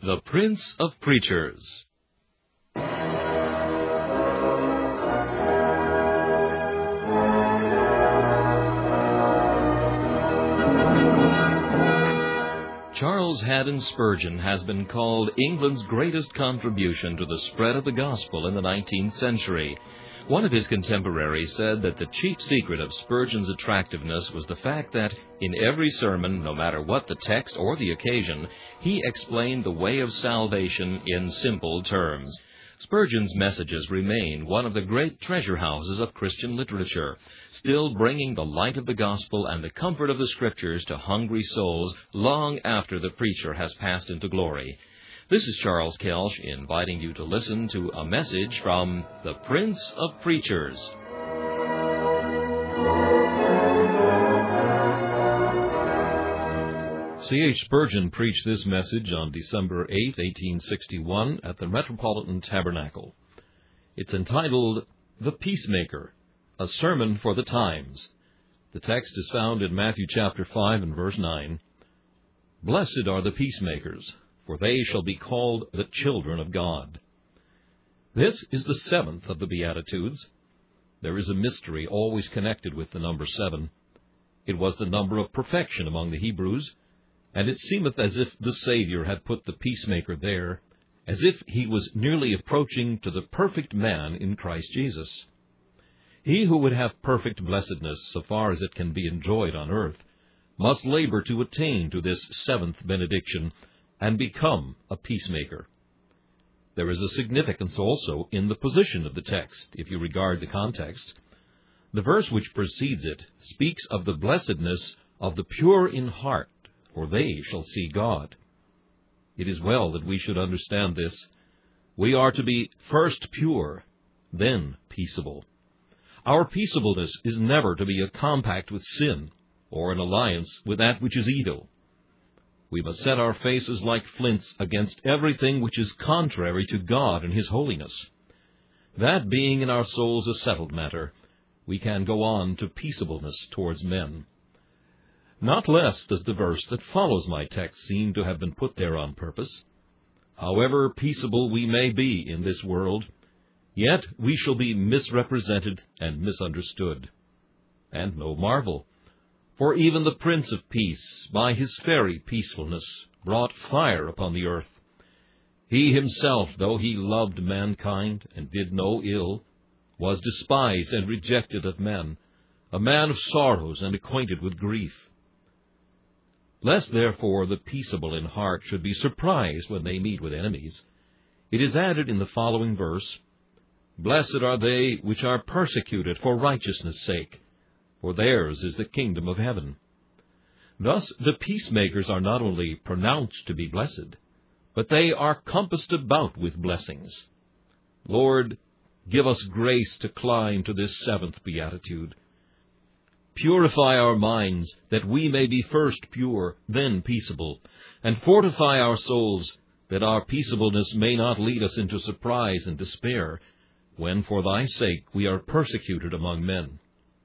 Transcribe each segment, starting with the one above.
The Prince of Preachers. Charles Haddon Spurgeon has been called England's greatest contribution to the spread of the gospel in the 19th century. One of his contemporaries said that the chief secret of Spurgeon's attractiveness was the fact that, in every sermon, no matter what the text or the occasion, he explained the way of salvation in simple terms. Spurgeon's messages remain one of the great treasure houses of Christian literature, still bringing the light of the gospel and the comfort of the Scriptures to hungry souls long after the preacher has passed into glory. This is Charles Kelsch inviting you to listen to a message from the Prince of Preachers. C.H. Spurgeon preached this message on December 8, 1861, at the Metropolitan Tabernacle. It's entitled, The Peacemaker, a Sermon for the Times. The text is found in Matthew chapter 5 and verse 9. Blessed are the peacemakers, for they shall be called the children of God. This is the seventh of the Beatitudes. There is a mystery always connected with the number 7. It was the number of perfection among the Hebrews, and it seemeth as if the Savior had put the peacemaker there, as if he was nearly approaching to the perfect man in Christ Jesus. He who would have perfect blessedness, so far as it can be enjoyed on earth, must labor to attain to this seventh benediction, and become a peacemaker. There is a significance also in the position of the text, if you regard the context. The verse which precedes it speaks of the blessedness of the pure in heart, for they shall see God. It is well that we should understand this. We are to be first pure, then peaceable. Our peaceableness is never to be a compact with sin, or an alliance with that which is evil. We must set our faces like flints against everything which is contrary to God and His holiness. That being in our souls a settled matter, we can go on to peaceableness towards men. Not less does the verse that follows my text seem to have been put there on purpose. However peaceable we may be in this world, yet we shall be misrepresented and misunderstood. And no marvel. For even the Prince of Peace, by his very peacefulness, brought fire upon the earth. He himself, though he loved mankind and did no ill, was despised and rejected of men, a man of sorrows and acquainted with grief. Lest therefore the peaceable in heart should be surprised when they meet with enemies, it is added in the following verse, Blessed are they which are persecuted for righteousness' sake, for theirs is the kingdom of heaven. Thus the peacemakers are not only pronounced to be blessed, but they are compassed about with blessings. Lord, give us grace to climb to this seventh beatitude. Purify our minds, that we may be first pure, then peaceable, and fortify our souls, that our peaceableness may not lead us into surprise and despair, when for thy sake we are persecuted among men.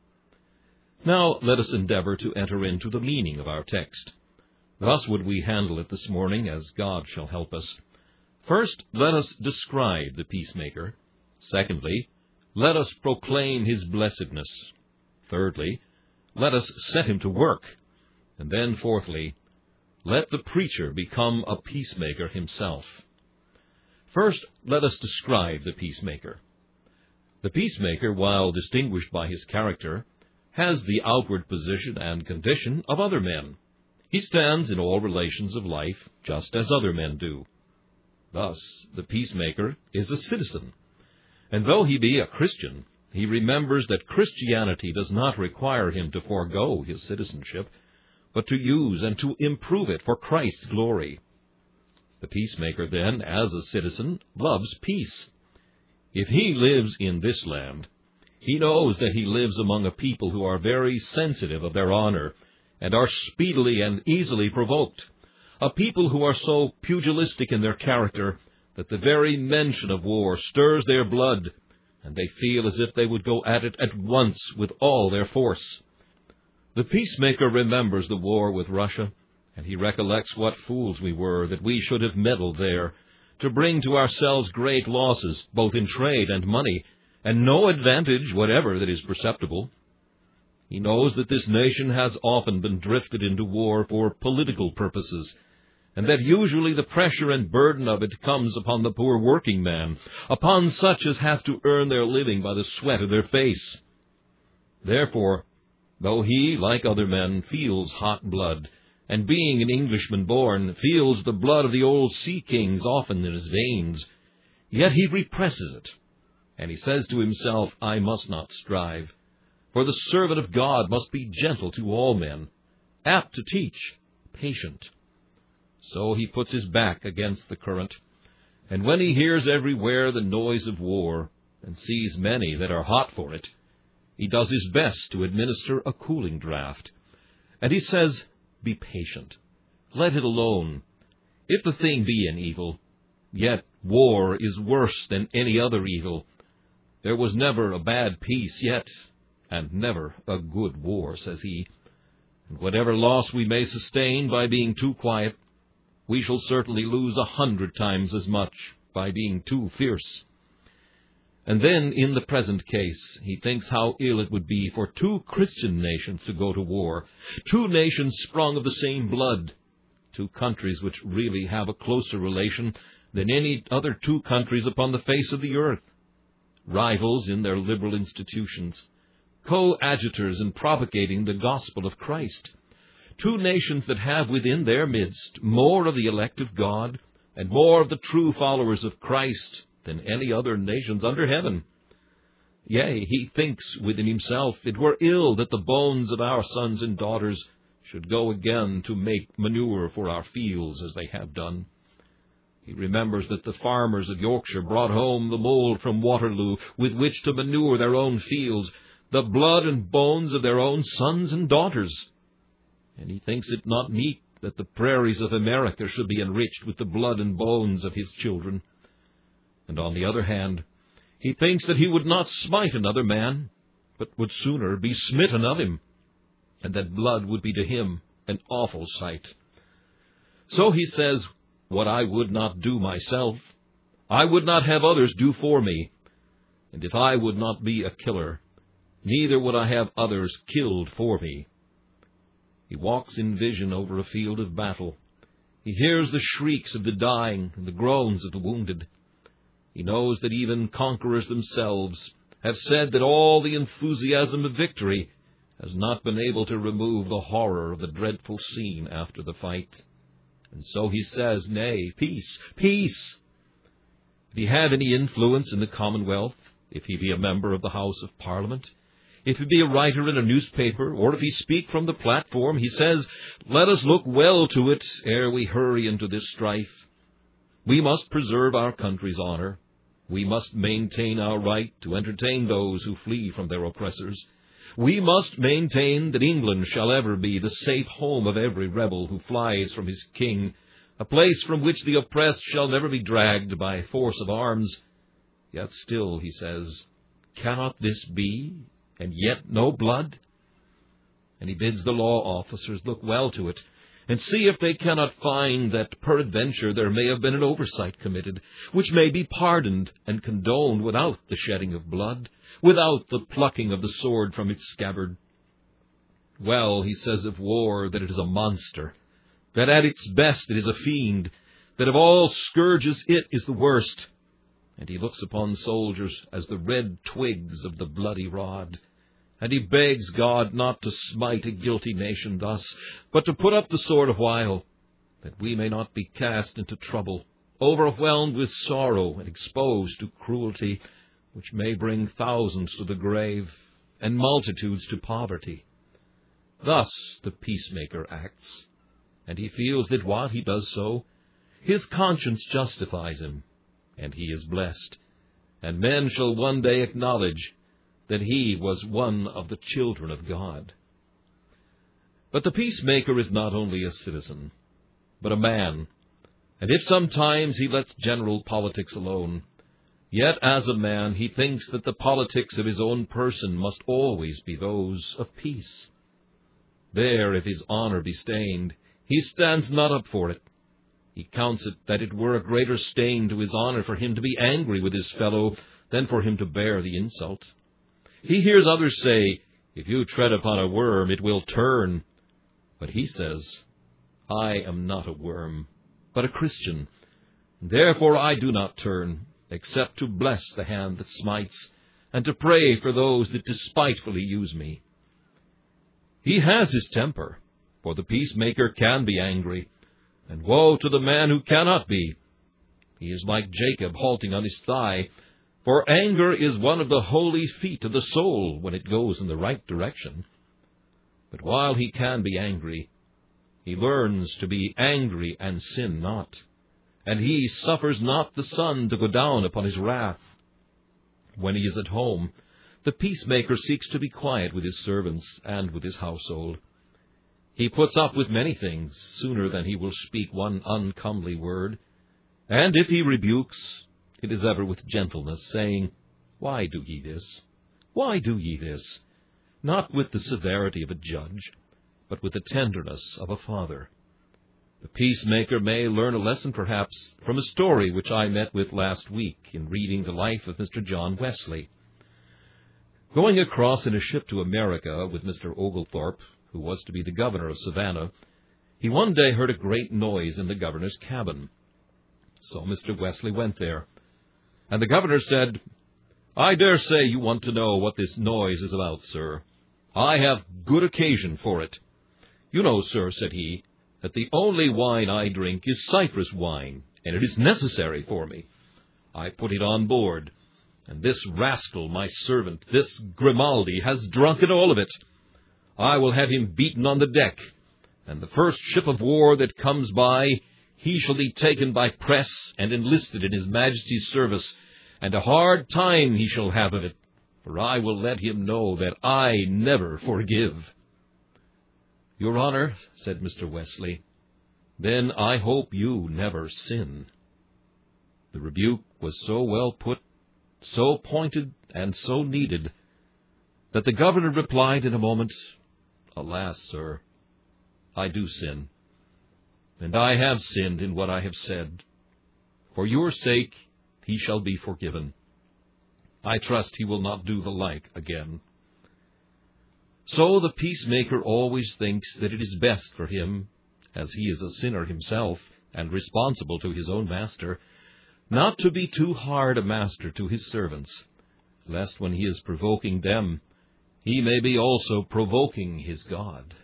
Now let us endeavor to enter into the meaning of our text. Thus would we handle it this morning, as God shall help us. First, let us describe the peacemaker. Secondly, let us proclaim his blessedness. Thirdly, let us set him to work. And then, fourthly, let the preacher become a peacemaker himself. First, let us describe the peacemaker. The peacemaker, while distinguished by his character, has the outward position and condition of other men. He stands in all relations of life just as other men do. Thus, the peacemaker is a citizen, and though he be a Christian, he remembers that Christianity does not require him to forego his citizenship, but to use and to improve it for Christ's glory. The peacemaker, then, as a citizen, loves peace. If he lives in this land, he knows that he lives among a people who are very sensitive of their honor and are speedily and easily provoked, a people who are so pugilistic in their character that the very mention of war stirs their blood, and they feel as if they would go at it at once with all their force. The peacemaker remembers the war with Russia And he recollects what fools we were, that we should have meddled there, to bring to ourselves great losses, both in trade and money, and no advantage whatever that is perceptible. He knows that this nation has often been drifted into war for political purposes, and that usually the pressure and burden of it comes upon the poor working man, upon such as have to earn their living by the sweat of their face. Therefore, though he, like other men, feels hot blood, and being an Englishman born, feels the blood of the old sea kings often in his veins, yet he represses it, and he says to himself, I must not strive, for the servant of God must be gentle to all men, apt to teach, patient. So he puts his back against the current, and when he hears everywhere the noise of war, and sees many that are hot for it, he does his best to administer a cooling draught. And he says, be patient. Let it alone. If the thing be an evil, yet war is worse than any other evil. There was never a bad peace yet, and never a good war, says he. And whatever loss we may sustain by being too quiet, we shall certainly lose 100 times as much by being too fierce. And then, in the present case, he thinks how ill it would be for two Christian nations to go to war, two nations sprung of the same blood, two countries which really have a closer relation than any other two countries upon the face of the earth, rivals in their liberal institutions, coadjutors in propagating the gospel of Christ, two nations that have within their midst more of the elect of God and more of the true followers of Christ than any other nations under heaven. Yea, he thinks within himself, it were ill that the bones of our sons and daughters should go again to make manure for our fields as they have done. He remembers that the farmers of Yorkshire brought home the mould from Waterloo with which to manure their own fields, the blood and bones of their own sons and daughters. And he thinks it not meet that the prairies of America should be enriched with the blood and bones of his children. And on the other hand, he thinks that he would not smite another man, but would sooner be smitten of him, and that blood would be to him an awful sight. So he says, what I would not do myself, I would not have others do for me. And if I would not be a killer, neither would I have others killed for me. He walks in vision over a field of battle. He hears the shrieks of the dying and the groans of the wounded. He knows that even conquerors themselves have said that all the enthusiasm of victory has not been able to remove the horror of the dreadful scene after the fight. And so he says, nay, peace, peace. If he have any influence in the Commonwealth, if he be a member of the House of Parliament, if he be a writer in a newspaper, or if he speak from the platform, he says, let us look well to it ere we hurry into this strife. We must preserve our country's honor. We must maintain our right to entertain those who flee from their oppressors. We must maintain that England shall ever be the safe home of every rebel who flies from his king, a place from which the oppressed shall never be dragged by force of arms. Yet still, he says, cannot this be, and yet no blood? And he bids the law officers look well to it, and see if they cannot find that peradventure there may have been an oversight committed, which may be pardoned and condoned without the shedding of blood, without the plucking of the sword from its scabbard. Well, he says of war that it is a monster, that at its best it is a fiend, that of all scourges it is the worst. And he looks upon soldiers as the red twigs of the bloody rod. And he begs God not to smite a guilty nation thus, but to put up the sword a while, that we may not be cast into trouble, overwhelmed with sorrow and exposed to cruelty, which may bring thousands to the grave and multitudes to poverty. Thus the peacemaker acts, and he feels that while he does so, his conscience justifies him, and he is blessed, and men shall one day acknowledge that he was one of the children of God. But the peacemaker is not only a citizen, but a man, and if sometimes he lets general politics alone, yet as a man he thinks that the politics of his own person must always be those of peace. There, if his honor be stained, He stands not up for it. He counts it that it were a greater stain to his honor for him to be angry with his fellow than for him to bear the insult. He hears others say, "If you tread upon a worm, it will turn." But he says, "I am not a worm, but a Christian. Therefore I do not turn, except to bless the hand that smites, and to pray for those that despitefully use me." He has his temper, for the peacemaker can be angry, and woe to the man who cannot be. He is like Jacob halting on his thigh, for anger is one of the holy feet of the soul when it goes in the right direction. But while he can be angry, he learns to be angry and sin not, and he suffers not the sun to go down upon his wrath. When he is at home, the peacemaker seeks to be quiet with his servants and with his household. He puts up with many things sooner than he will speak one uncomely word, and if he rebukes, it is ever with gentleness, saying, "Why do ye this? Why do ye this?" Not with the severity of a judge, but with the tenderness of a father. The peacemaker may learn a lesson, perhaps, from a story which I met with last week in reading the life of Mr. John Wesley. Going across in a ship to America with Mr. Oglethorpe, who was to be the governor of Savannah, he one day heard a great noise in the governor's cabin. So Mr. Wesley went there, and the governor said, "I dare say you want to know what this noise is about, sir. I have good occasion for it. You know, sir," said he, "that the only wine I drink is Cyprus wine, and it is necessary for me. I put it on board, and this rascal, my servant, this Grimaldi, has drunk it all of it. I will have him beaten on the deck, and the first ship of war that comes by, he shall be taken by press and enlisted in his Majesty's service, and a hard time he shall have of it, for I will let him know that I never forgive." "Your honor," said Mr. Wesley, "then I hope you never sin." The rebuke was so well put, so pointed, and so needed, that the governor replied in a moment, "Alas, sir, I do sin, and I have sinned in what I have said. For your sake he shall be forgiven. I trust he will not do the like again." So the peacemaker always thinks that it is best for him, as he is a sinner himself, and responsible to his own master, not to be too hard a master to his servants, lest when he is provoking them, he may be also provoking his God.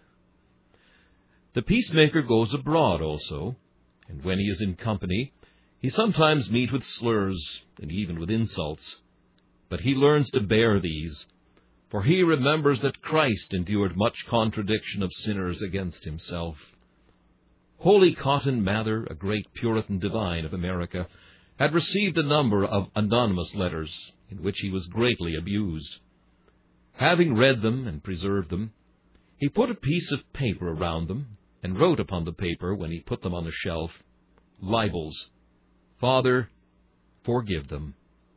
The peacemaker goes abroad also, and when he is in company, he sometimes meets with slurs and even with insults. But he learns to bear these, for he remembers that Christ endured much contradiction of sinners against himself. Holy Cotton Mather, a great Puritan divine of America, had received a number of anonymous letters in which he was greatly abused. Having read them and preserved them, he put a piece of paper around them and wrote upon the paper, when he put them on the shelf, libels, "Father, forgive them."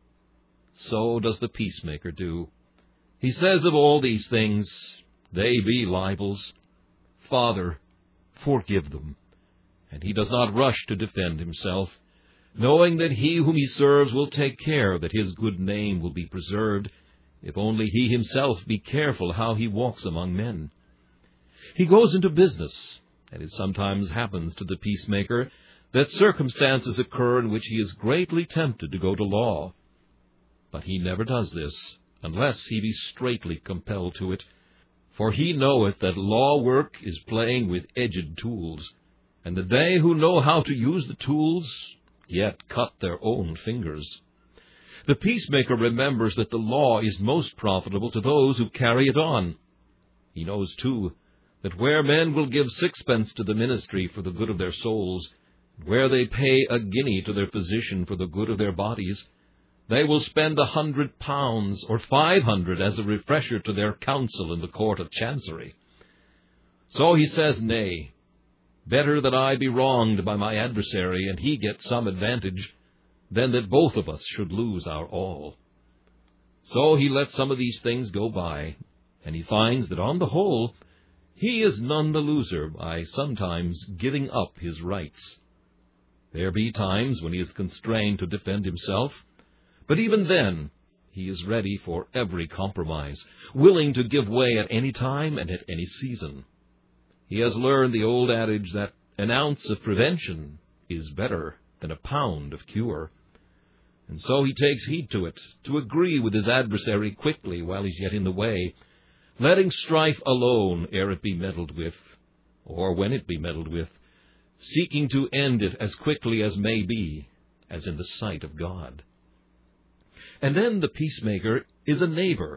So does the peacemaker do. He says of all these things, "They be libels. Father, forgive them." And he does not rush to defend himself, knowing that he whom he serves will take care that his good name will be preserved, if only he himself be careful how he walks among men. He goes into business, and it sometimes happens to the peacemaker that circumstances occur in which he is greatly tempted to go to law. But he never does this, unless he be straitly compelled to it, for he knoweth that law work is playing with edged tools, and that they who know how to use the tools yet cut their own fingers. The peacemaker remembers that the law is most profitable to those who carry it on. He knows, too, that where men will give sixpence to the ministry for the good of their souls, where they pay a guinea to their physician for the good of their bodies, they will spend £100 or 500 as a refresher to their counsel in the court of chancery. So he says, "Nay, better that I be wronged by my adversary, and he get some advantage, than that both of us should lose our all." So he lets some of these things go by, and he finds that on the whole he is none the loser by sometimes giving up his rights. There be times when he is constrained to defend himself, but even then he is ready for every compromise, willing to give way at any time and at any season. He has learned the old adage that an ounce of prevention is better than a pound of cure. And so he takes heed to it, to agree with his adversary quickly while he's yet in the way, letting strife alone ere it be meddled with, or when it be meddled with, seeking to end it as quickly as may be, as in the sight of God. And then the peacemaker is a neighbor.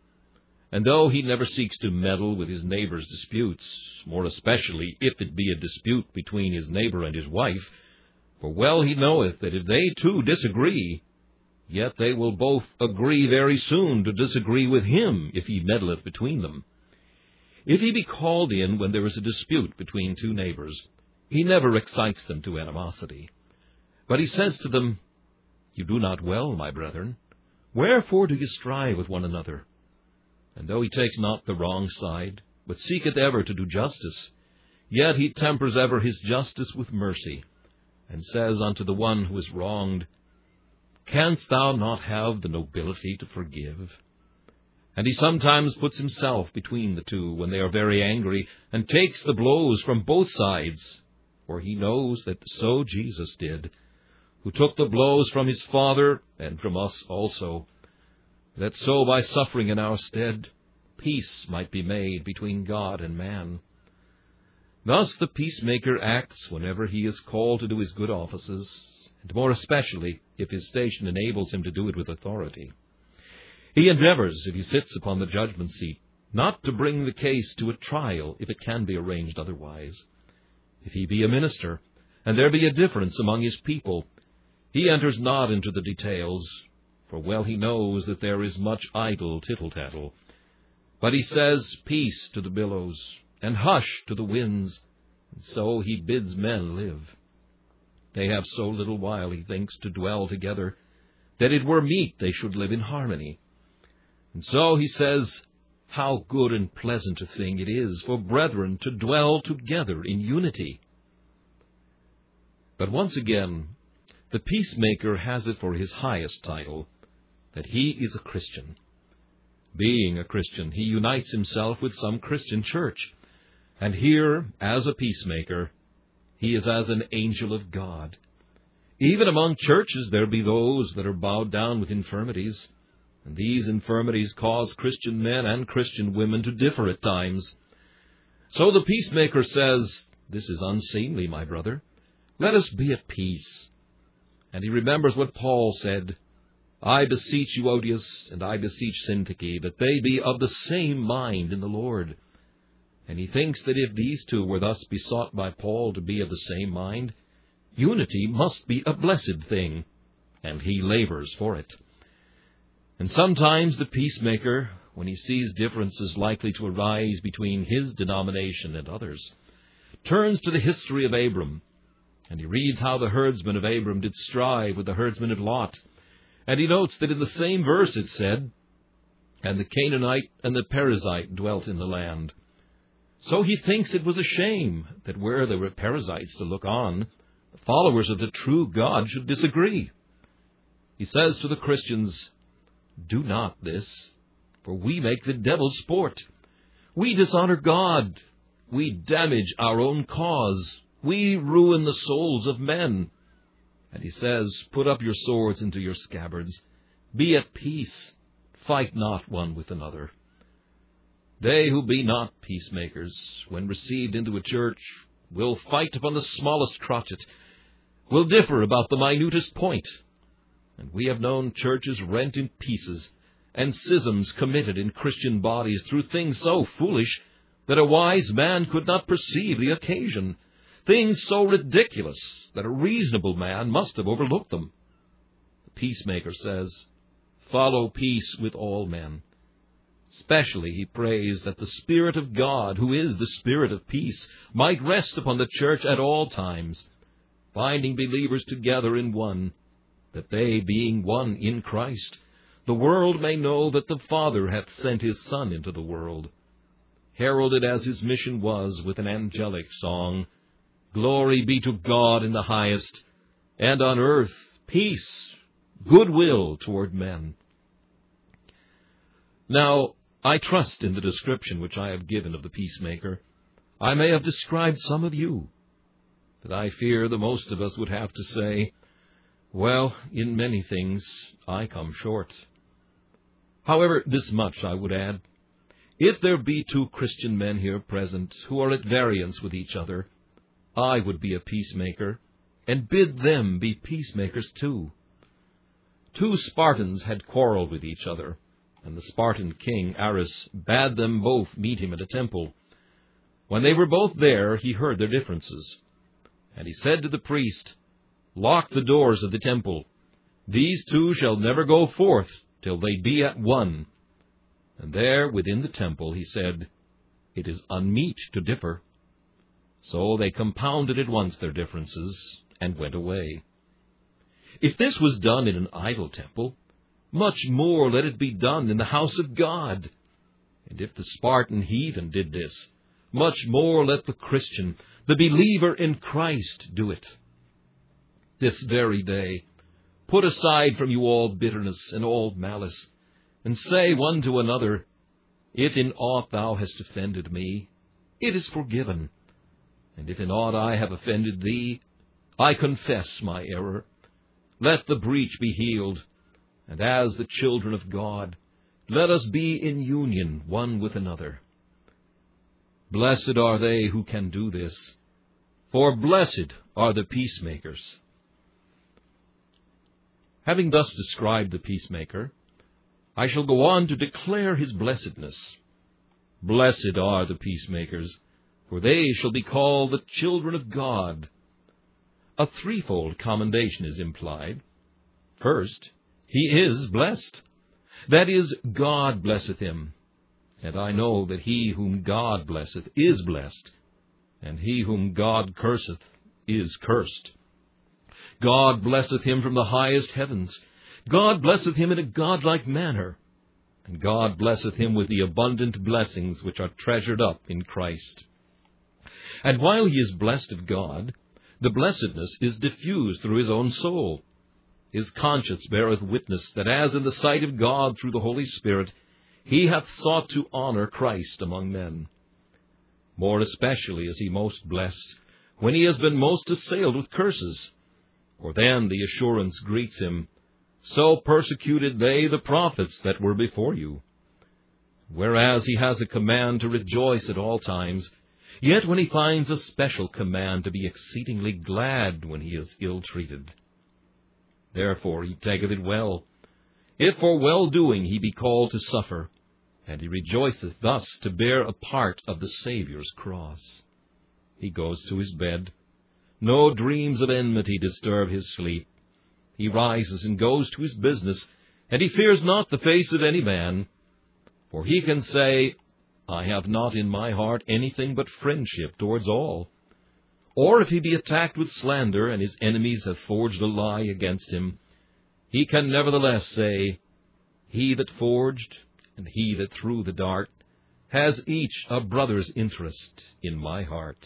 And though he never seeks to meddle with his neighbor's disputes, more especially if it be a dispute between his neighbor and his wife, for well he knoweth that if they two disagree, yet they will both agree very soon to disagree with him if he meddleth between them. If he be called in when there is a dispute between two neighbors, he never excites them to animosity. But he says to them, You do not well, my brethren. Wherefore do you strive with one another? And though he takes not the wrong side, but seeketh ever to do justice, yet he tempers ever his justice with mercy, and says unto the one who is wronged, Canst thou not have the nobility to forgive? And he sometimes puts himself between the two when they are very angry, and takes the blows from both sides, for he knows that so Jesus did, who took the blows from his Father and from us also, that so by suffering in our stead, peace might be made between God and man. Thus the peacemaker acts whenever he is called to do his good offices, and more especially if his station enables him to do it with authority. He endeavors, if he sits upon the judgment seat, not to bring the case to a trial if it can be arranged otherwise. If he be a minister, and there be a difference among his people, he enters not into the details, for well he knows that there is much idle tittle-tattle. But he says peace to the billows, and hush to the winds, and so he bids men live. They have so little while, he thinks, to dwell together, that it were meet they should live in harmony. And so he says, How good and pleasant a thing it is for brethren to dwell together in unity. But once again, the peacemaker has it for his highest title, that he is a Christian. Being a Christian, he unites himself with some Christian church, and here, as a peacemaker, he is as an angel of God. Even among churches there be those that are bowed down with infirmities, and these infirmities cause Christian men and Christian women to differ at times. So the peacemaker says, This is unseemly, my brother. Let us be at peace. And he remembers what Paul said, I beseech you, Odius, and I beseech Syntyche, that they be of the same mind in the Lord. And he thinks that if these two were thus besought by Paul to be of the same mind, unity must be a blessed thing, and he labors for it. And sometimes the peacemaker, when he sees differences likely to arise between his denomination and others, turns to the history of Abram, and he reads how the herdsmen of Abram did strive with the herdsmen of Lot. And he notes that in the same verse it said, And the Canaanite and the Perizzite dwelt in the land. So he thinks it was a shame that where there were Perizzites to look on, the followers of the true God should disagree. He says to the Christians, Do not this, for we make the devil's sport. We dishonor God. We damage our own cause. We ruin the souls of men. And he says, Put up your swords into your scabbards. Be at peace. Fight not one with another. They who be not peacemakers, when received into a church, will fight upon the smallest crotchet, will differ about the minutest point. And we have known churches rent in pieces, and schisms committed in Christian bodies through things so foolish that a wise man could not perceive the occasion. Things so ridiculous that a reasonable man must have overlooked them. The peacemaker says, Follow peace with all men. Especially he prays that the Spirit of God, who is the Spirit of peace, might rest upon the church at all times, binding believers together in one, that they, being one in Christ, the world may know that the Father hath sent his Son into the world. heralded as his mission was with an angelic song, "Glory be to God in the highest, and on earth peace, goodwill toward men." Now, I trust in the description which I have given of the peacemaker, I may have described some of you, but I fear the most of us would have to say, well, in many things I come short. However, this much I would add. If there be two Christian men here present who are at variance with each other, I would be a peacemaker, and bid them be peacemakers too. 2 Spartans had quarreled with each other, and the Spartan king, Ares, bade them both meet him at a temple. When they were both there, he heard their differences. And he said to the priest, "Lock the doors of the temple. These 2 shall never go forth till they be at one." And there, within the temple, he said, "It is unmeet to differ." So they compounded at once their differences, and went away. If this was done in an idol temple, much more let it be done in the house of God. And if the Spartan heathen did this, much more let the Christian, the believer in Christ, do it. This very day, put aside from you all bitterness and all malice, and say one to another, "If in aught thou hast offended me, it is forgiven. And if in aught I have offended thee, I confess my error. Let the breach be healed, and as the children of God, let us be in union one with another." Blessed are they who can do this, for blessed are the peacemakers. Having thus described the peacemaker, I shall go on to declare his blessedness. Blessed are the peacemakers, for they shall be called the children of God. A threefold commendation is implied. First, he is blessed. That is, God blesseth him. And I know that he whom God blesseth is blessed, and he whom God curseth is cursed. God blesseth him from the highest heavens. God blesseth him in a godlike manner. And God blesseth him with the abundant blessings which are treasured up in Christ. And while he is blessed of God, the blessedness is diffused through his own soul. His conscience beareth witness that as in the sight of God through the Holy Spirit, he hath sought to honor Christ among men. More especially is he most blessed when he has been most assailed with curses. For then the assurance greets him, "So persecuted they the prophets that were before you." Whereas he has a command to rejoice at all times, yet when he finds a special command to be exceedingly glad when he is ill-treated. Therefore he taketh it well, if for well-doing he be called to suffer, and he rejoiceth thus to bear a part of the Saviour's cross. He goes to his bed. No dreams of enmity disturb his sleep. He rises and goes to his business, and he fears not the face of any man. For he can say, "I have not in my heart anything but friendship towards all." Or if he be attacked with slander, and his enemies have forged a lie against him, he can nevertheless say, "He that forged, and he that threw the dart, has each a brother's interest in my heart."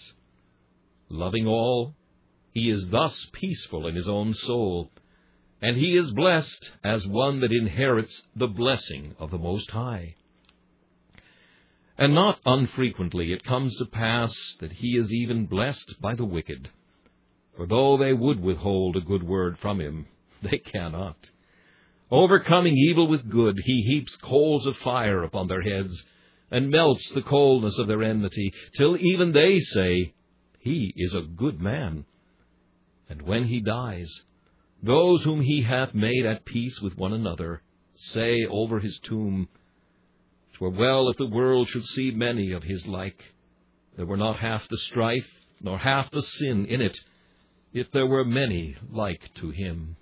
Loving all, he is thus peaceful in his own soul, and he is blessed as one that inherits the blessing of the Most High. And not unfrequently it comes to pass that he is even blessed by the wicked. For though they would withhold a good word from him, they cannot. Overcoming evil with good, he heaps coals of fire upon their heads, and melts the coldness of their enmity, till even they say, "He is a good man." And when he dies, those whom he hath made at peace with one another say over his tomb, "'Twere well if the world should see many of his like. There were not half the strife, nor half the sin in it, if there were many like to him."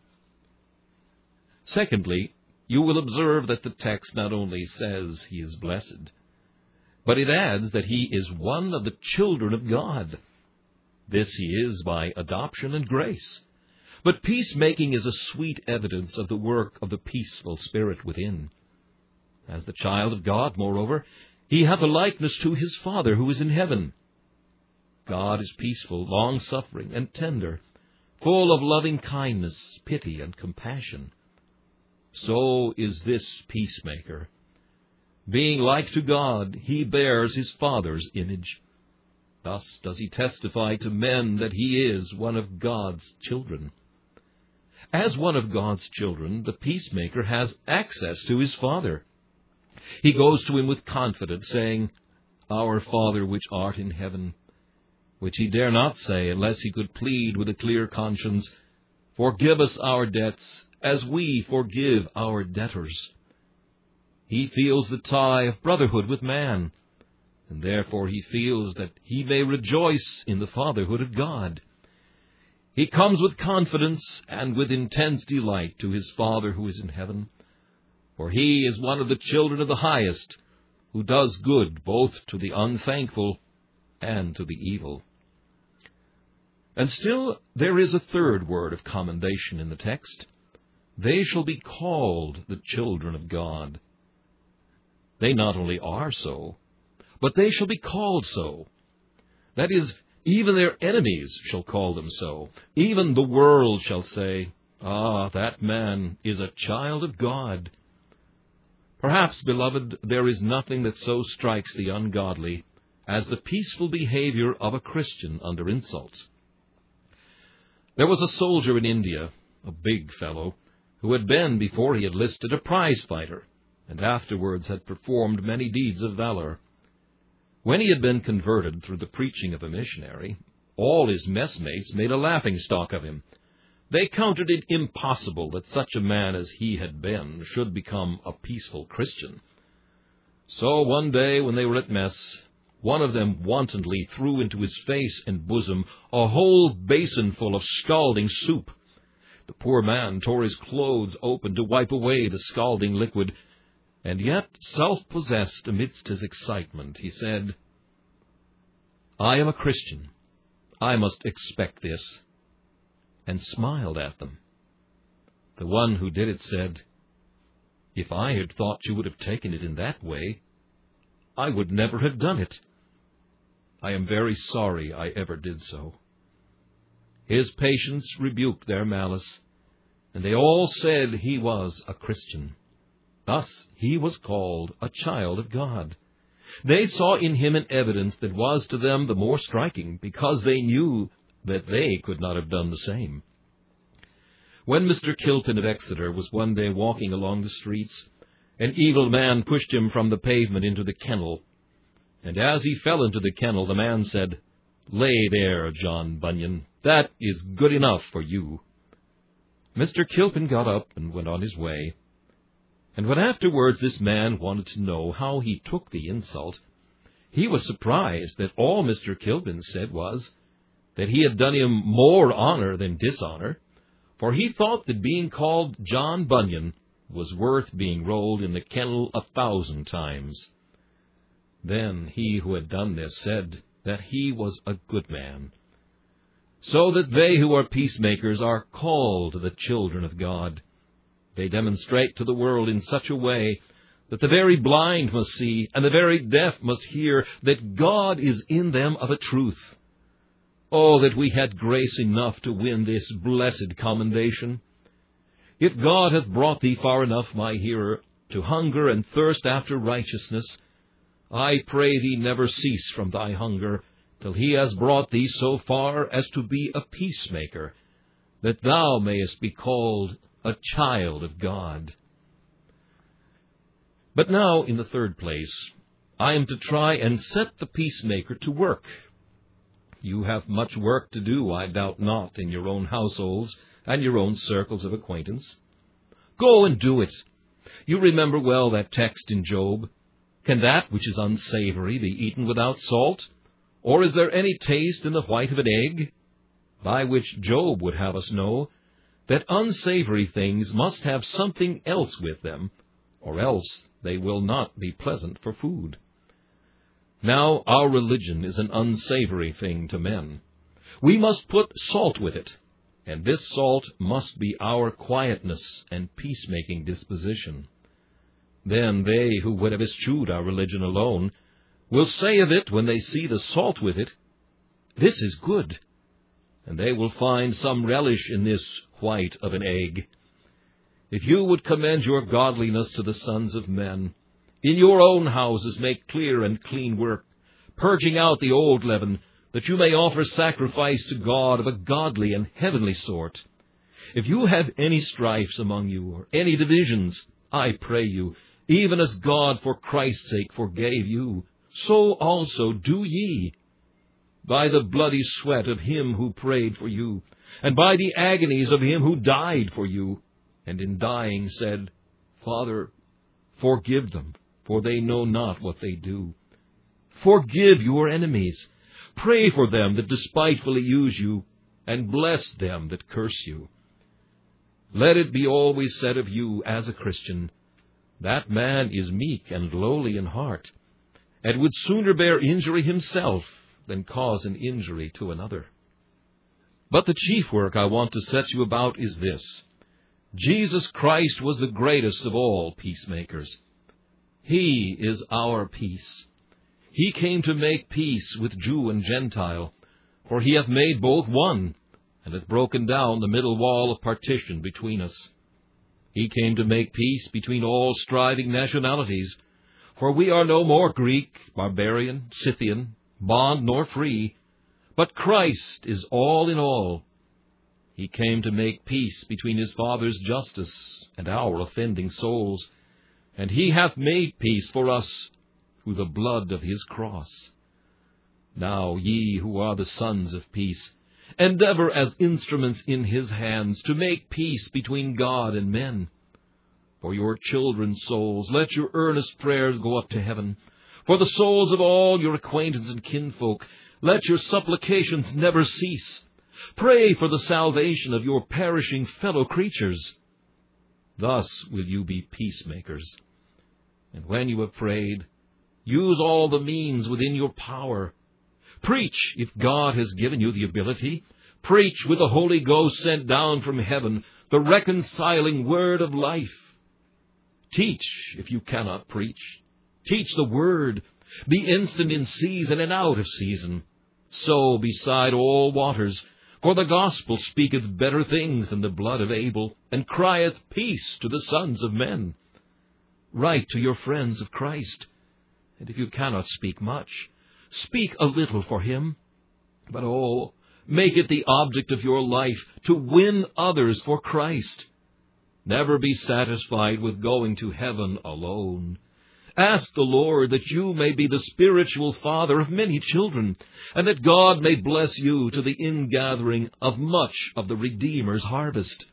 Secondly, you will observe that the text not only says he is blessed, but it adds that he is one of the children of God. This he is by adoption and grace. But peacemaking is a sweet evidence of the work of the peaceful Spirit within. As the child of God, moreover, he He hath a likeness to his Father who is in heaven. God is peaceful, long-suffering, and tender, full of loving kindness, pity, and compassion. So is this peacemaker. Being like to God, he bears his Father's image. Thus does he testify to men that he is one of God's children. As one of God's children, the peacemaker has access to his Father. He goes to him with confidence, saying, Our Father which art in heaven, which he dare not say unless he could plead with a clear conscience, Forgive us our debts, as we forgive our debtors. He feels the tie of brotherhood with man, and therefore he feels that he may rejoice in the fatherhood of God. He comes with confidence and with intense delight to his Father who is in heaven, for he is one of the children of the highest, who does good both to the unthankful and to the evil. And still there is a third word of commendation in the text. They shall be called the children of God. They not only are so, but they shall be called so. That is, even their enemies shall call them so. Even the world shall say, that man is a child of God. Perhaps, beloved, there is nothing that so strikes the ungodly as the peaceful behavior of a Christian under insults. There was a soldier in India, a big fellow, who had been, before he enlisted, a prize fighter, and afterwards had performed many deeds of valor. When he had been converted through the preaching of a missionary, all his messmates made a laughing-stock of him. They counted it impossible that such a man as he had been should become a peaceful Christian. So one day, when they were at mess, one of them wantonly threw into his face and bosom a whole basinful of scalding soup. The poor man tore his clothes open to wipe away the scalding liquid, and yet, self-possessed amidst his excitement, he said, I am a Christian. I must expect this, and smiled at them. The one who did it said, If I had thought you would have taken it in that way, I would never have done it. I am very sorry I ever did so. His patience rebuked their malice, and they all said he was a Christian. Thus he was called a child of God. They saw in him an evidence that was to them the more striking, because they knew that they could not have done the same. When Mr. Kilpin of Exeter was one day walking along the streets, an evil man pushed him from the pavement into the kennel, and as he fell into the kennel, the man said, Lay there, John Bunyan, that is good enough for you. Mr. Kilpin got up and went on his way. And when afterwards this man wanted to know how he took the insult, he was surprised that all Mr. Kilpin said was that he had done him more honor than dishonor, for he thought that being called John Bunyan was worth being rolled in the kennel 1,000 times. Then he who had done this said that he was a good man, so that they who are peacemakers are called the children of God. They demonstrate to the world in such a way that the very blind must see and the very deaf must hear that God is in them of a truth. Oh, that we had grace enough to win this blessed commendation. If God hath brought thee far enough, my hearer, to hunger and thirst after righteousness, I pray thee never cease from thy hunger till he has brought thee so far as to be a peacemaker, that thou mayest be called a child of God. But now, in the third place, I am to try and set the peacemaker to work. You have much work to do, I doubt not, in your own households and your own circles of acquaintance. Go and do it. You remember well that text in Job, Can that which is unsavory be eaten without salt? Or is there any taste in the white of an egg? By which Job would have us know that unsavory things must have something else with them, or else they will not be pleasant for food. Now, our religion is an unsavory thing to men. We must put salt with it, and this salt must be our quietness and peacemaking disposition. Then they who would have eschewed our religion alone will say of it when they see the salt with it, "This is good," and they will find some relish in this white of an egg. If you would commend your godliness to the sons of men, in your own houses make clear and clean work, purging out the old leaven, that you may offer sacrifice to God of a godly and heavenly sort. If you have any strifes among you, or any divisions, I pray you, even as God for Christ's sake forgave you, so also do ye. By the bloody sweat of him who prayed for you, and by the agonies of him who died for you, and in dying said, "Father, forgive them, for they know not what they do." Forgive your enemies. Pray for them that despitefully use you, and bless them that curse you. Let it be always said of you as a Christian, "That man is meek and lowly in heart, and would sooner bear injury himself than cause an injury to another." But the chief work I want to set you about is this. Jesus Christ was the greatest of all peacemakers. He is our peace. He came to make peace with Jew and Gentile, for he hath made both one, and hath broken down the middle wall of partition between us. He came to make peace between all striving nationalities, for we are no more Greek, barbarian, Scythian, bond nor free, but Christ is all in all. He came to make peace between his Father's justice and our offending souls, and he hath made peace for us through the blood of his cross. Now ye who are the sons of peace, endeavor as instruments in his hands to make peace between God and men. For your children's souls, let your earnest prayers go up to heaven. For the souls of all your acquaintance and kinfolk, let your supplications never cease. Pray for the salvation of your perishing fellow creatures. Thus will you be peacemakers. And when you have prayed, use all the means within your power. Preach, if God has given you the ability. Preach with the Holy Ghost sent down from heaven, the reconciling word of life. Teach, if you cannot preach. Teach the word. Be instant in season and out of season. Sow beside all waters, for the gospel speaketh better things than the blood of Abel, and crieth peace to the sons of men. Write to your friends of Christ, and if you cannot speak much, speak a little for him. But make it the object of your life to win others for Christ. Never be satisfied with going to heaven alone. Ask the Lord that you may be the spiritual father of many children, and that God may bless you to the ingathering of much of the Redeemer's harvest.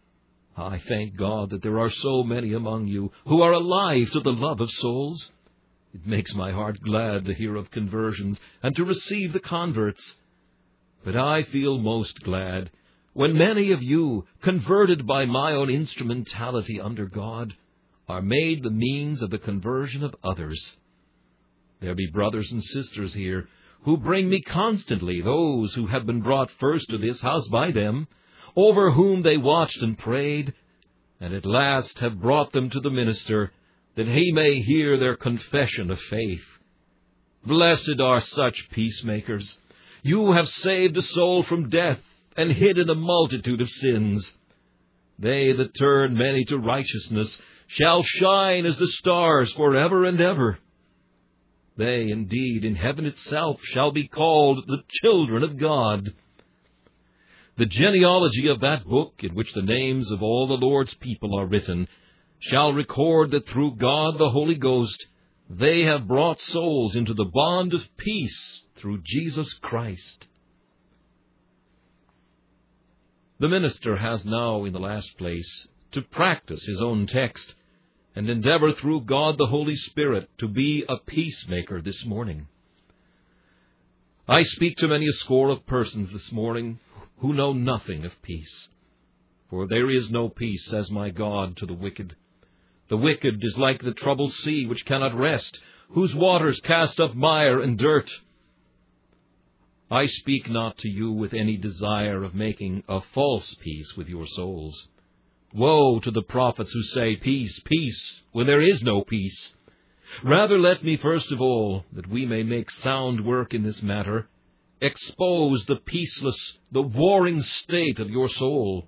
I thank God that there are so many among you who are alive to the love of souls. It makes my heart glad to hear of conversions and to receive the converts. But I feel most glad when many of you, converted by my own instrumentality under God, are made the means of the conversion of others. There be brothers and sisters here who bring me constantly those who have been brought first to this house by them, over whom they watched and prayed, and at last have brought them to the minister, that he may hear their confession of faith. Blessed are such peacemakers. You have saved a soul from death, and hidden a multitude of sins. They that turn many to righteousness shall shine as the stars forever and ever. They, indeed, in heaven itself shall be called the children of God. The genealogy of that book, in which the names of all the Lord's people are written, shall record that through God the Holy Ghost they have brought souls into the bond of peace through Jesus Christ. The minister has now, in the last place, to practice his own text and endeavor through God the Holy Spirit to be a peacemaker this morning. I speak to many a score of persons this morning who know nothing of peace. For there is no peace, says my God, to the wicked. The wicked is like the troubled sea which cannot rest, whose waters cast up mire and dirt. I speak not to you with any desire of making a false peace with your souls. Woe to the prophets who say, "Peace, peace," when there is no peace. Rather let me first of all, that we may make sound work in this matter, expose the peaceless, the warring state of your soul.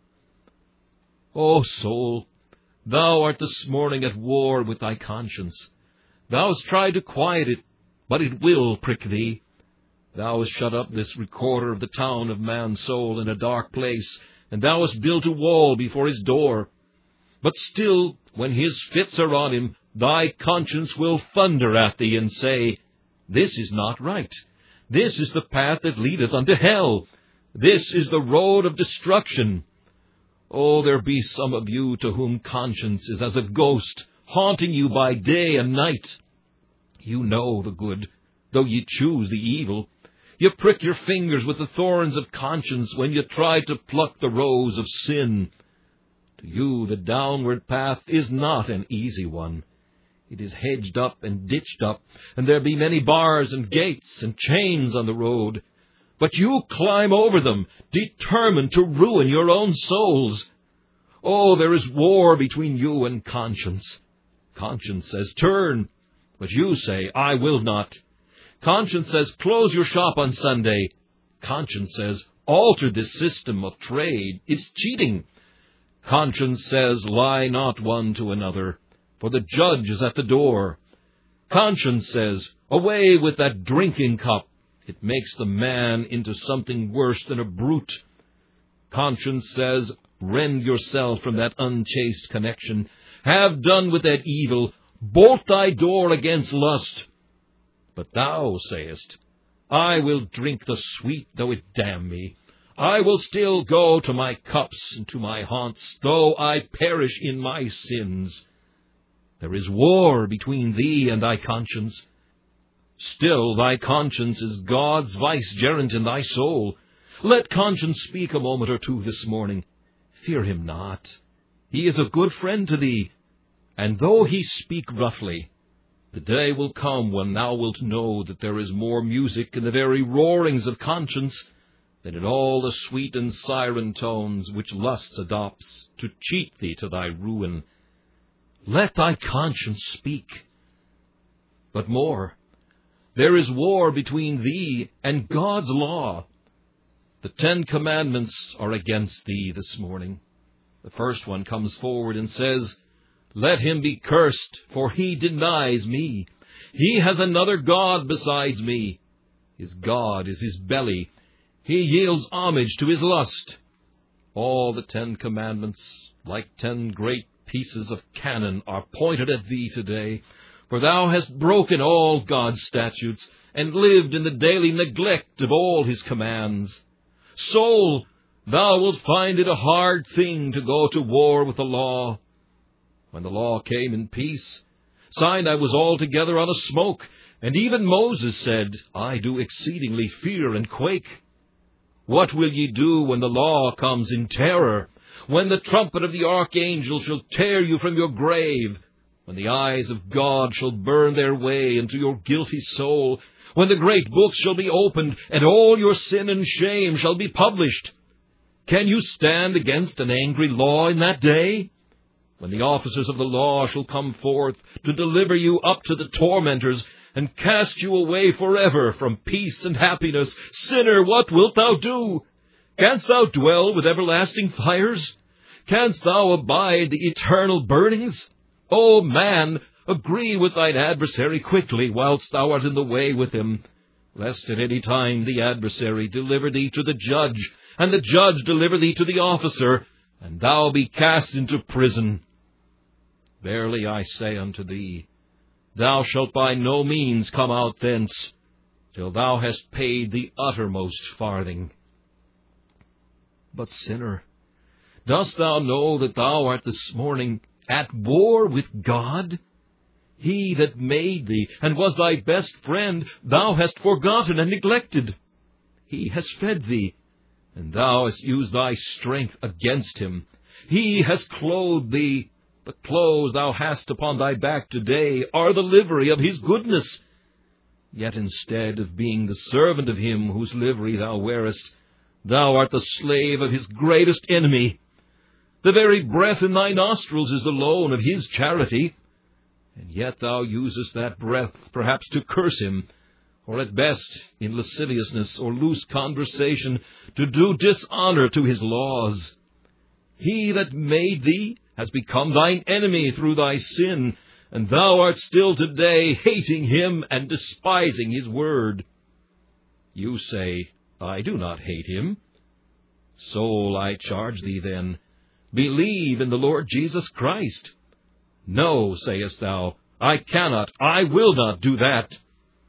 O soul, thou art this morning at war with thy conscience. Thou hast tried to quiet it, but it will prick thee. Thou hast shut up this recorder of the town of man's soul in a dark place, and thou hast built a wall before his door. But still, when his fits are on him, thy conscience will thunder at thee and say, This is not right. This is the path that leadeth unto hell. This is the road of destruction. Oh, there be some of you to whom conscience is as a ghost, haunting you by day and night. You know the good, though ye choose the evil. You prick your fingers with the thorns of conscience when you try to pluck the rose of sin. To you the downward path is not an easy one. It is hedged up and ditched up, and there be many bars and gates and chains on the road. But you climb over them, determined to ruin your own souls. Oh, there is war between you and conscience. Conscience says, Turn, but you say, I will not. Conscience says, Close your shop on Sunday. Conscience says, Alter this system of trade. It's cheating. Conscience says, Lie not one to another, for the judge is at the door. Conscience says, Away with that drinking cup. It makes the man into something worse than a brute. Conscience says, Rend yourself from that unchaste connection. Have done with that evil. Bolt thy door against lust. But thou sayest, I will drink the sweet, though it damn me. I will still go to my cups and to my haunts, though I perish in my sins. There is war between thee and thy conscience. Still thy conscience is God's vicegerent in thy soul. Let conscience speak a moment or two this morning. Fear him not. He is a good friend to thee, and though he speak roughly, the day will come when thou wilt know that there is more music in the very roarings of conscience than in all the sweet and siren tones which lust adopts to cheat thee to thy ruin. Let thy conscience speak. But more, there is war between thee and God's law. The 10 Commandments are against thee this morning. The first one comes forward and says, Let him be cursed, for he denies me. He has another God besides me. His God is his belly. He yields homage to his lust. All the 10 Commandments, like 10 great pieces of cannon, are pointed at thee today, for thou hast broken all God's statutes, and lived in the daily neglect of all his commands. Soul, thou wilt find it a hard thing to go to war with the law. When the law came in peace, Sinai was altogether on a smoke, and even Moses said, I do exceedingly fear and quake. What will ye do when the law comes in terror, when the trumpet of the archangel shall tear you from your grave, when the eyes of God shall burn their way into your guilty soul, when the great books shall be opened, and all your sin and shame shall be published? Can you stand against an angry law in that day? When the officers of the law shall come forth to deliver you up to the tormentors, and cast you away forever from peace and happiness, sinner, what wilt thou do? Canst thou dwell with everlasting fires? Canst thou abide the eternal burnings? O man, agree with thine adversary quickly, whilst thou art in the way with him, lest at any time the adversary deliver thee to the judge, and the judge deliver thee to the officer, and thou be cast into prison. Verily I say unto thee, thou shalt by no means come out thence, till thou hast paid the uttermost farthing. But, sinner, dost thou know that thou art this morning at war with God? He that made thee, and was thy best friend, thou hast forgotten and neglected. He has fed thee, and thou hast used thy strength against him. He has clothed thee. The clothes thou hast upon thy back today are the livery of his goodness. Yet instead of being the servant of him whose livery thou wearest, thou art the slave of his greatest enemy. The very breath in thy nostrils is the loan of his charity. And yet thou usest that breath perhaps to curse him, or at best, in lasciviousness or loose conversation, to do dishonor to his laws. He that made thee has become thine enemy through thy sin, and thou art still today hating him and despising his word. You say, I do not hate him. Soul, I charge thee then, believe in the Lord Jesus Christ. No, sayest thou, I cannot, I will not do that.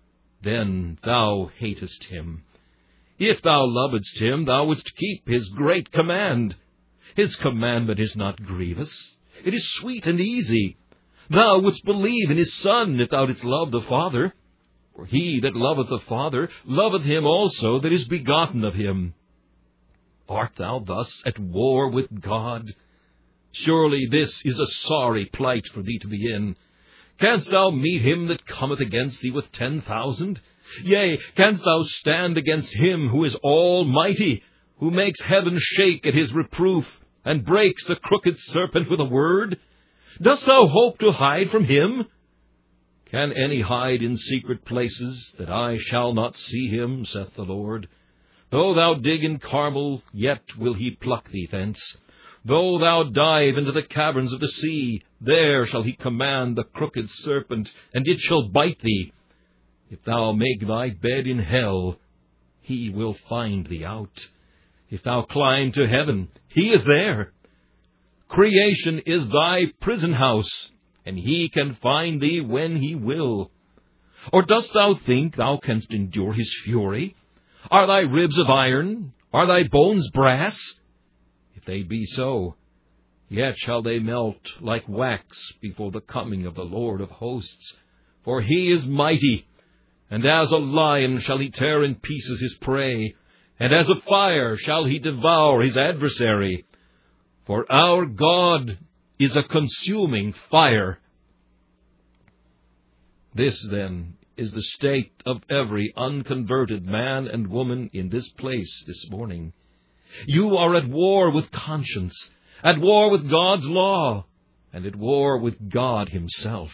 Then thou hatest him. If thou lovedst him, thou wouldst keep his great command. His commandment is not grievous. It is sweet and easy. Thou wouldst believe in his Son, if thou didst love the Father. For he that loveth the Father loveth him also that is begotten of him. Art thou thus at war with God? Surely this is a sorry plight for thee to be in. Canst thou meet him that cometh against thee with 10,000? Yea, canst thou stand against him who is almighty, who makes heaven shake at his reproof, and breaks the crooked serpent with a word? Dost thou hope to hide from him? Can any hide in secret places, that I shall not see him, saith the Lord? Though thou dig in Carmel, yet will he pluck thee thence. Though thou dive into the caverns of the sea, there shall he command the crooked serpent, and it shall bite thee. If thou make thy bed in hell, he will find thee out. If thou climb to heaven, he is there. Creation is thy prison house, and he can find thee when he will. Or dost thou think thou canst endure his fury? Are thy ribs of iron? Are thy bones brass? If they be so, yet shall they melt like wax before the coming of the Lord of hosts. For he is mighty, and as a lion shall he tear in pieces his prey, and as a fire shall he devour his adversary. For our God is a consuming fire. This, then, is the state of every unconverted man and woman in this place this morning. You are at war with conscience, at war with God's law, and at war with God himself.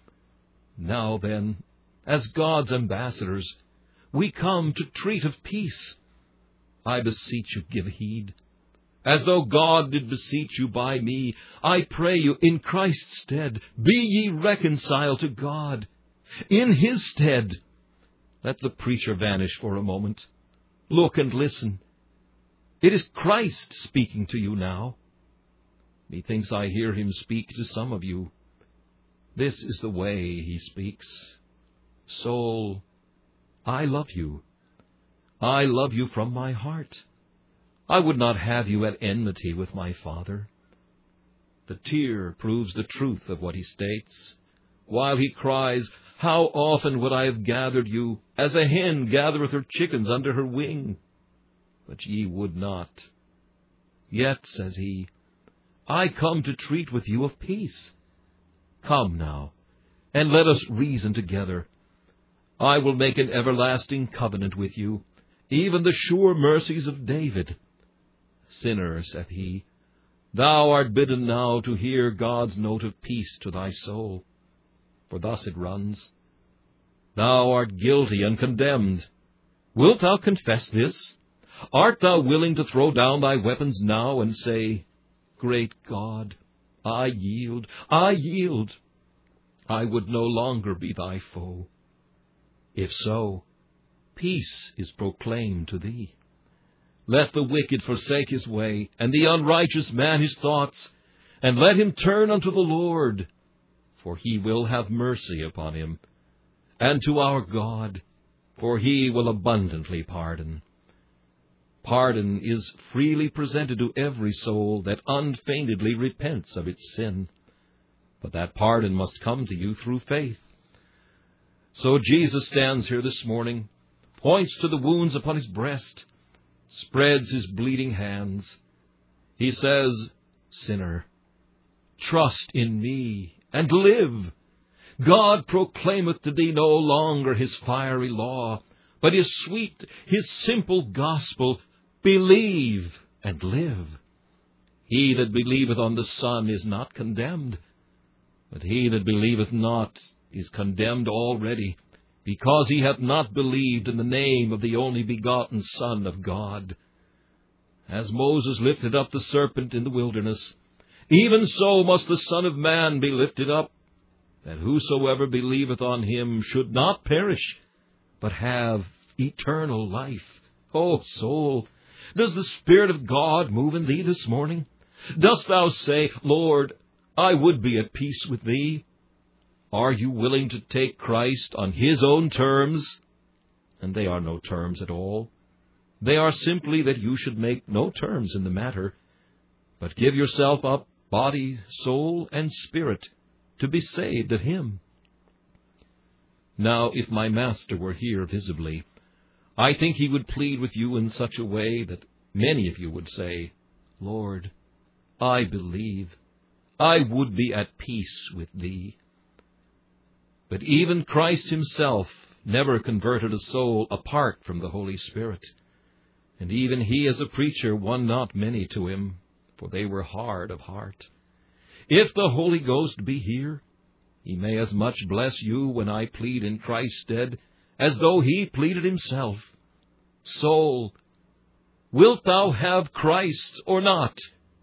Now then, as God's ambassadors, we come to treat of peace. I beseech you, give heed. As though God did beseech you by me, I pray you, in Christ's stead, be ye reconciled to God. In his stead, let the preacher vanish for a moment. Look and listen. It is Christ speaking to you now. Methinks I hear him speak to some of you. This is the way he speaks. Soul, I love you. I love you from my heart. I would not have you at enmity with my Father. The tear proves the truth of what he states, while he cries, How often would I have gathered you, as a hen gathereth her chickens under her wing? But ye would not. Yet, says he, I come to treat with you of peace. Come now, and let us reason together. I will make an everlasting covenant with you, even the sure mercies of David. Sinner, saith he, thou art bidden now to hear God's note of peace to thy soul. For thus it runs, Thou art guilty and condemned. Wilt thou confess this? Art thou willing to throw down thy weapons now and say, Great God, I yield, I yield. I would no longer be thy foe. If so, peace is proclaimed to thee. Let the wicked forsake his way, and the unrighteous man his thoughts, and let him turn unto the Lord, for he will have mercy upon him, and to our God, for he will abundantly pardon. Pardon is freely presented to every soul that unfeignedly repents of its sin, but that pardon must come to you through faith. So Jesus stands here this morning, points to the wounds upon his breast, spreads his bleeding hands. He says, Sinner, trust in me and live. God proclaimeth to thee no longer his fiery law, but his sweet, his simple gospel. Believe and live. He that believeth on the Son is not condemned, But he that believeth not is condemned already, because he hath not believed in the name of the only begotten Son of God. As Moses lifted up the serpent in the wilderness, even so must the Son of Man be lifted up, that whosoever believeth on him should not perish, but have eternal life. O soul, does the Spirit of God move in thee this morning? Dost thou say, Lord, I would be at peace with thee? Are you willing to take Christ on his own terms? And they are no terms at all. They are simply that you should make no terms in the matter, but give yourself up, body, soul, and spirit, to be saved of him. Now, if my Master were here visibly, I think he would plead with you in such a way that many of you would say, Lord, I believe. I would be at peace with thee. But even Christ himself never converted a soul apart from the Holy Spirit. And even he as a preacher won not many to him, for they were hard of heart. If the Holy Ghost be here, he may as much bless you when I plead in Christ's stead as though he pleaded himself. Soul, wilt thou have Christ or not?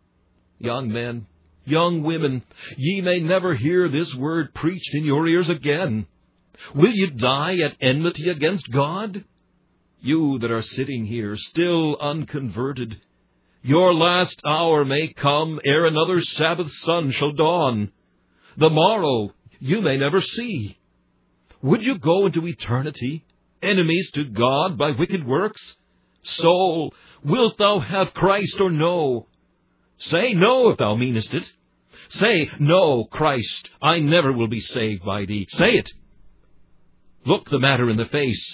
Young men, young women, ye may never hear this word preached in your ears again. Will you die at enmity against God? You that are sitting here, still unconverted, your last hour may come ere another Sabbath sun shall dawn. The morrow you may never see. Would you go into eternity, enemies to God by wicked works? Soul, wilt thou have Christ or no? Say no if thou meanest it. Say, no, Christ, I never will be saved by thee. Say it. Look the matter in the face.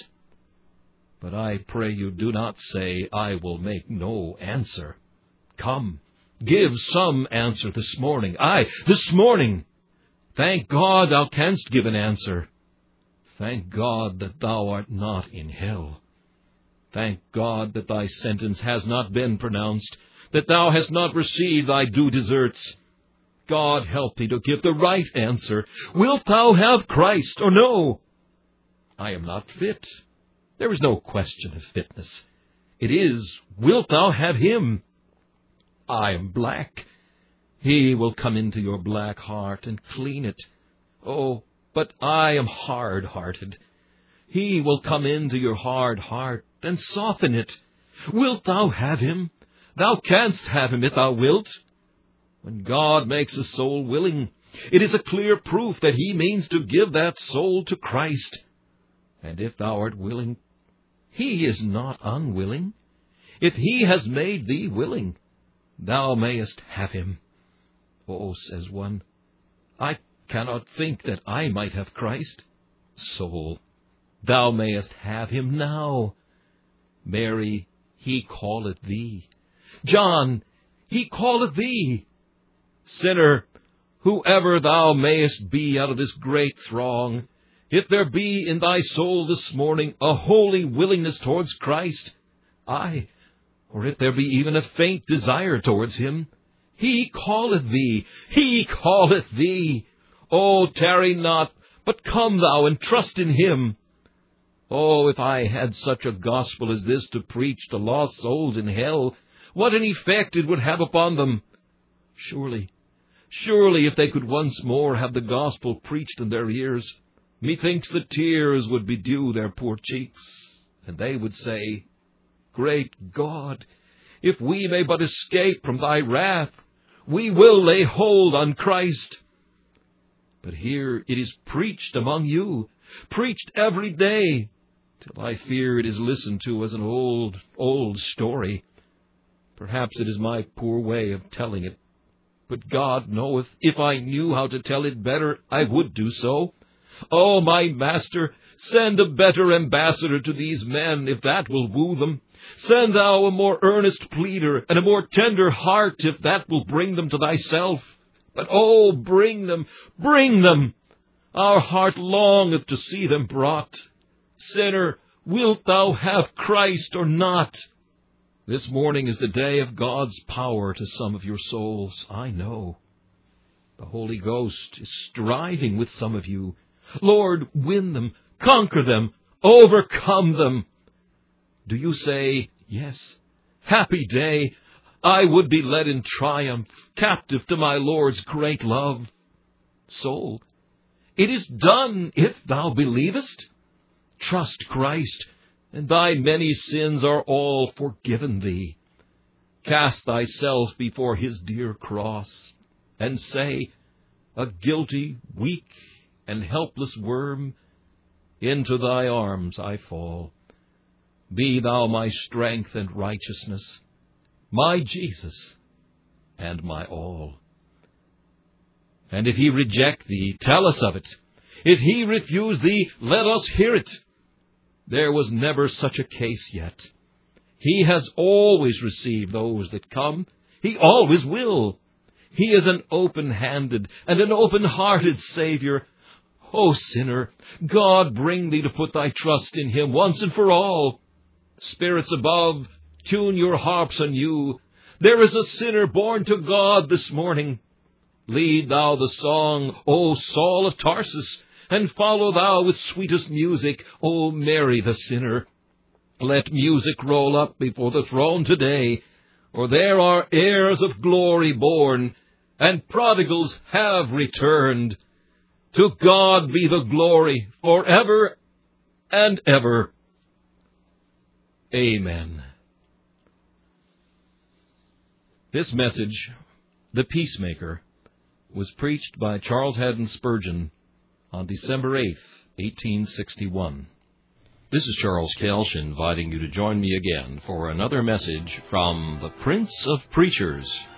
But I pray you do not say, I will make no answer. Come, give some answer this morning. Aye, this morning. Thank God thou canst give an answer. Thank God that thou art not in hell. Thank God that thy sentence has not been pronounced, that thou hast not received thy due deserts. God help thee to give the right answer. Wilt thou have Christ or no? I am not fit. There is no question of fitness. It is, wilt thou have him? I am black. He will come into your black heart and clean it. Oh, but I am hard-hearted. He will come into your hard heart and soften it. Wilt thou have him? Thou canst have him if thou wilt. When God makes a soul willing, it is a clear proof that he means to give that soul to Christ. And if thou art willing, he is not unwilling. If he has made thee willing, thou mayest have him. Oh, says one, I cannot think that I might have Christ. Soul, thou mayest have him now. Mary, he calleth thee. John, he calleth thee. Sinner, whoever thou mayest be out of this great throng, if there be in thy soul this morning a holy willingness towards Christ, aye, or if there be even a faint desire towards him, he calleth thee, he calleth thee. Oh, tarry not, but come thou and trust in him. Oh, if I had such a gospel as this to preach to lost souls in hell, what an effect it would have upon them. Surely, if they could once more have the gospel preached in their ears, methinks the tears would bedew their poor cheeks, and they would say, Great God, if we may but escape from thy wrath, we will lay hold on Christ. But here it is preached among you, preached every day, till I fear it is listened to as an old story. Perhaps it is my poor way of telling it, but God knoweth, if I knew how to tell it better, I would do so. Oh, my Master, send a better ambassador to these men, if that will woo them. Send thou a more earnest pleader, and a more tender heart, if that will bring them to thyself. But oh, bring them, bring them! Our heart longeth to see them brought. Sinner, wilt thou have Christ or not? This morning is the day of God's power to some of your souls, I know. The Holy Ghost is striving with some of you. Lord, win them, conquer them, overcome them. Do you say, yes, happy day, I would be led in triumph, captive to my Lord's great love? Soul, it is done if thou believest. Trust Christ, and thy many sins are all forgiven thee. Cast thyself before his dear cross, and say, a guilty, weak, and helpless worm, into thy arms I fall. Be thou my strength and righteousness, my Jesus, and my all. And if he reject thee, tell us of it. If he refuse thee, let us hear it. There was never such a case yet. He has always received those that come. He always will. He is an open-handed and an open-hearted Savior. O sinner, God bring thee to put thy trust in him once and for all. Spirits above, tune your harps anew. There is a sinner born to God this morning. Lead thou the song, O Saul of Tarsus, and follow thou with sweetest music, O Mary the sinner. Let music roll up before the throne today, for there are heirs of glory born, and prodigals have returned. To God be the glory forever and ever. Amen. This message, The Peacemaker, was preached by Charles Haddon Spurgeon on December 8th, 1861. This is Charles Kelsch inviting you to join me again for another message from the Prince of Preachers,